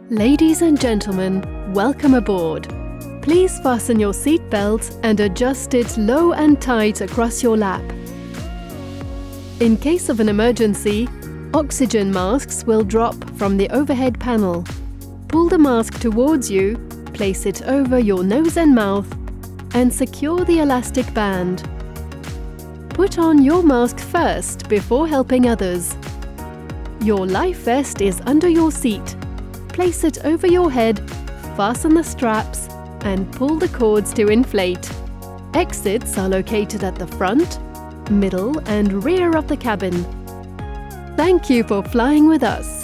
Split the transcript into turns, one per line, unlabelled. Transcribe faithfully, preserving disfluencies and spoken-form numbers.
Ladies and gentlemen, welcome aboard. Please fasten your seat belts and adjust it low and tight across your lap. In case of an emergency, oxygen masks will drop from the overhead panel. Pull the mask towards you, place it over your nose and mouth, and secure the elastic band. Put on your mask first before helping others. Your life vest is under your seat. Place it over your head, fasten the straps, and pull the cords to inflate. Exits are located at the front, middle, and rear of the cabin. Thank you for flying with us.